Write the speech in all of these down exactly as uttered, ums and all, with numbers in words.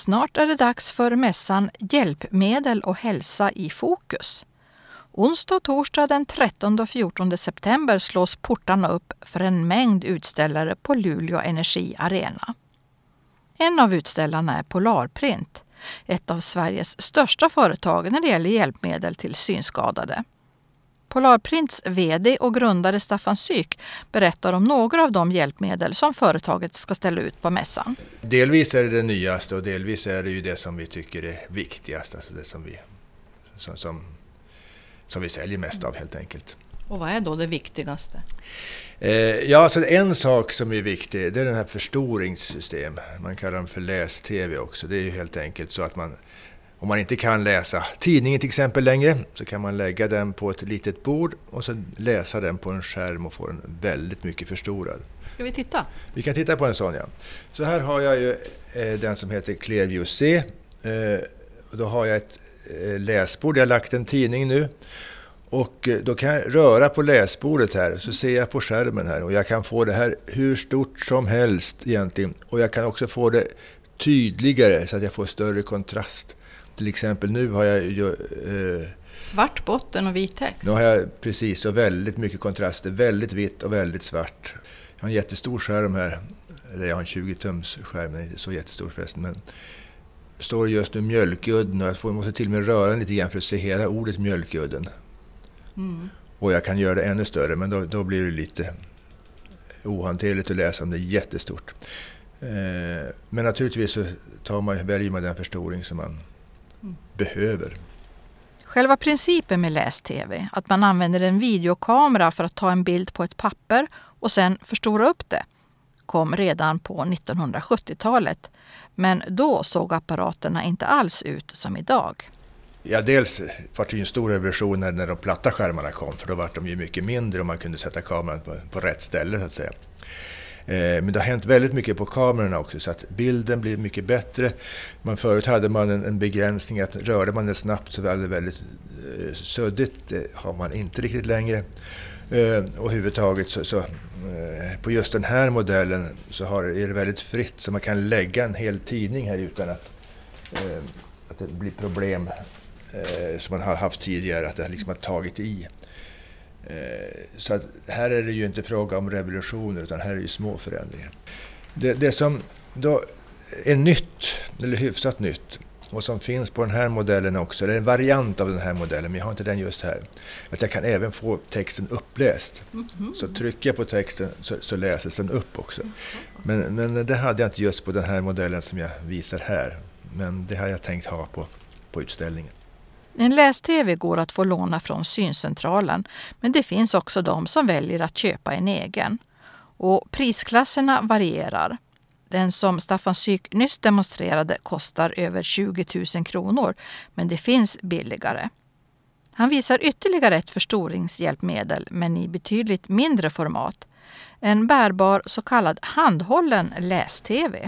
Snart är det dags för mässan Hjälpmedel och hälsa i fokus. Onsdag och torsdag den trettonde och fjortonde september slås portarna upp för en mängd utställare på Luleå Energi Arena. En av utställarna är Polarprint, ett av Sveriges största företag när det gäller hjälpmedel till synskadade. Polarprints vd och grundare Staffan Syk berättar om några av de hjälpmedel som företaget ska ställa ut på mässan. Delvis är det det nyaste och delvis är det ju det som vi tycker är viktigast, alltså det som vi, som, som, som vi säljer mest av helt enkelt. Och vad är då det viktigaste? Eh, ja, så en sak som är viktig, det är den här förstoringssystem. Man kallar dem för läs-tv också. Det är ju helt enkelt så att man, om man inte kan läsa tidningen till exempel längre, så kan man lägga den på ett litet bord och så läsa den på en skärm och få den väldigt mycket förstorad. Ska vi titta? Vi kan titta på en sån, ja. Så här har jag ju eh, den som heter Clearview C. Eh, och då har jag ett eh, läsbord, jag har lagt en tidning nu. Och eh, då kan jag röra på läsbordet här, så ser jag på skärmen här. Och jag kan få det här hur stort som helst egentligen. Och jag kan också få det tydligare så att jag får större kontrast. Till exempel nu har jag ju... Eh, svart botten och vit text. Nu har jag precis så väldigt mycket kontraster. Väldigt vitt och väldigt svart. Jag har en jättestor skärm här. Eller jag har en tjugo tums skärm. Den är inte så jättestor förresten. Men det står just nu mjölkudden. Och jag måste till och med röra den lite grann för att se hela ordet mjölkudden. Mm. Och jag kan göra det ännu större. Men då, då blir det lite ohanterligt att läsa om det är jättestort. Eh, men naturligtvis så tar man, väljer man den förstoring som man mm. behöver. Själva principen med läs-tv, att man använder en videokamera för att ta en bild på ett papper och sen förstora upp det, kom redan på nittonhundrasjuttiotalet. Men då såg apparaterna inte alls ut som idag. Ja, dels var det ju en stor revolution när, när de platta skärmarna kom, för då var de ju mycket mindre och man kunde sätta kameran på, på rätt ställe så att säga. Eh, men det har hänt väldigt mycket på kamerorna också så att bilden blir mycket bättre. Man, förut hade man en, en begränsning att rörde man det snabbt så var det väldigt eh, suddigt. Det har man inte riktigt längre. Eh, och överhuvudtaget så, så eh, på just den här modellen så har, är det väldigt fritt så man kan lägga en hel tidning här utan att, eh, att det blir problem eh, som man har haft tidigare, att det liksom har tagit i. Så att här är det ju inte fråga om revolutioner utan här är det ju små förändringar. Det, det som då är nytt, eller hyfsat nytt, och som finns på den här modellen också, det är en variant av den här modellen, men jag har inte den just här, att jag kan även få texten uppläst. Mm-hmm. Så trycker jag på texten så, så läses den upp också. Men, men det hade jag inte just på den här modellen som jag visar här, men det har jag tänkt ha på, på utställningen. En läs-tv går att få låna från syncentralen, men det finns också de som väljer att köpa en egen. Och prisklasserna varierar. Den som Staffan Syk nyss demonstrerade kostar över tjugo tusen kronor, men det finns billigare. Han visar ytterligare ett förstoringshjälpmedel, men i betydligt mindre format. En bärbar så kallad handhållen läs-tv.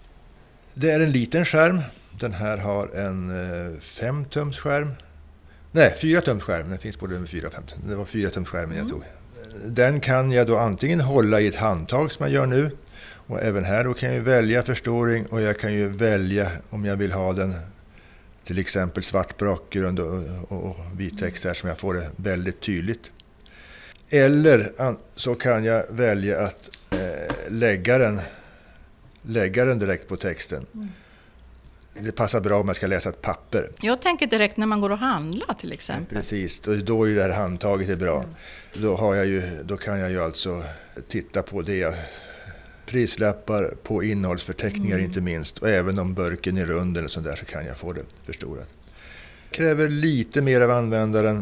Det är en liten skärm. Den här har en fem tums skärm. Nej, fyra tums skärm. Den finns både med fyra och fem. Det var fyra tums skärmen jag tog. Den kan jag då antingen hålla i ett handtag som jag gör nu. Och även här då kan jag välja förstoring och jag kan ju välja om jag vill ha den till exempel svart bakgrund och, och, och vit text här som jag får det väldigt tydligt. Eller så kan jag välja att eh, lägga den, lägga den direkt på texten. Mm. Det passar bra om jag ska läsa ett papper. Jag tänker direkt när man går och handlar till exempel. Precis, och då är ju det här handtaget är bra. Mm. Då, har jag ju, då kan jag ju alltså titta på det. Prislappar på innehållsförteckningar mm. inte minst. Och även om burken är rund eller sånt där så kan jag få det förstorat. Kräver lite mer av användaren.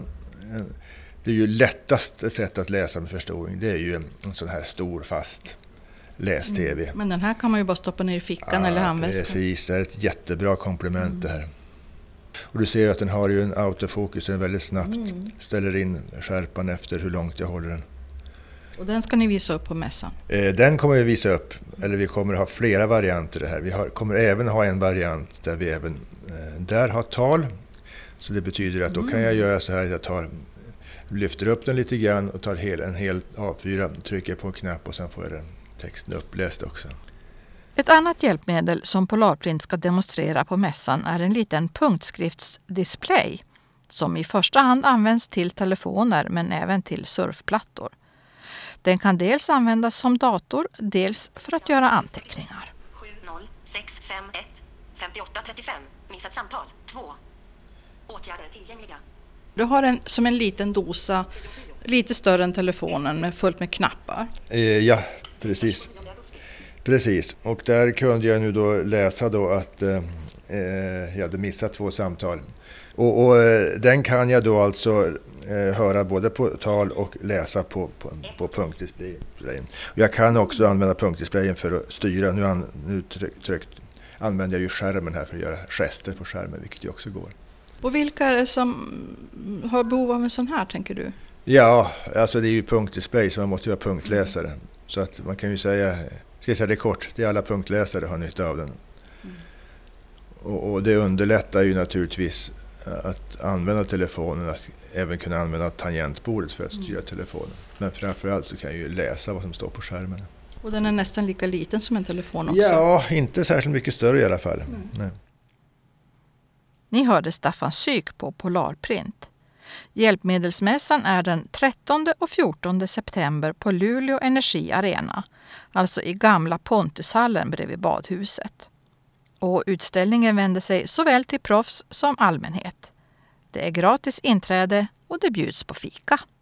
Det är ju lättast sätt att läsa med förstoring. Det är ju en sån här stor fast läs-tv. Mm. Men den här kan man ju bara stoppa ner i fickan ja, eller handväskan. Precis, det är ett jättebra komplement mm. det här. Och du ser att den har ju en autofokus, den väldigt snabbt mm. ställer in skärpan efter hur långt jag håller den. Och den ska ni visa upp på mässan? Eh, den kommer vi visa upp, eller vi kommer ha flera varianter det här. Vi har, kommer även ha en variant där vi även eh, där har tal. Så det betyder att då mm. kan jag göra så här att jag tar, lyfter upp den lite grann och tar hel, en hel A fyra, trycker på en knapp och sen får jag den texten uppläst också. Ett annat hjälpmedel som Polarprint ska demonstrera på mässan är en liten punktskriftsdisplay som i första hand används till telefoner men även till surfplattor. Den kan dels användas som dator, dels för att göra anteckningar. sju noll sex fem ett fem åtta tre fem. Missat samtal. två. Åtgärder tillgängliga. Du har en som en liten dosa, lite större än telefonen, med fullt med knappar. Eh, ja, precis. Precis. Och där kunde jag nu då läsa då att eh, jag hade missat två samtal. Och, och den kan jag då alltså eh, höra både på tal och läsa på, på, på punktdisplayen. Jag kan också använda punktdisplayen för att styra. Nu, an, nu tryck, tryck, använder jag ju skärmen här för att göra gester på skärmen, vilket ju också går. Och vilka är det som har behov av en sån här, tänker du? Ja, alltså det är ju punktdisplay så man måste ju ha punktläsare. Mm. Så att man kan ju säga, ska jag säga det kort, det är alla punktläsare har nytta av den. Mm. Och, och det underlättar ju naturligtvis att använda telefonen, att även kunna använda tangentbordet för att styra mm. telefonen. Men framförallt så kan jag ju läsa vad som står på skärmen. Och den är nästan lika liten som en telefon också? Ja, inte särskilt mycket större i alla fall. Mm. Nej. Ni hörde Staffan Syk på Polarprint. Hjälpmedelsmässan är den trettonde och fjortonde september på Luleå Energi Arena, alltså i gamla Pontushallen bredvid badhuset. Och utställningen vänder sig såväl till proffs som allmänhet. Det är gratis inträde och det bjuds på fika.